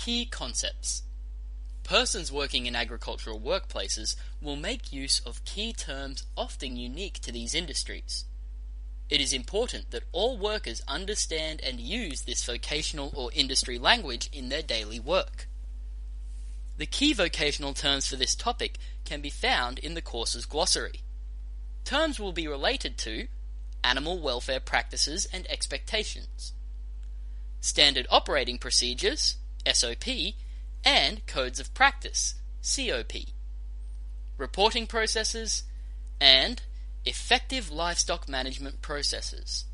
Key concepts. Persons working in agricultural workplaces will make use of key terms often unique to these industries. It is important that all workers understand and use this vocational or industry language in their daily work. The key vocational terms for this topic can be found in the course's glossary. Terms will be related to animal welfare practices and expectations, standard operating procedures, SOP, and codes of practice, COP, reporting processes, and effective livestock management processes.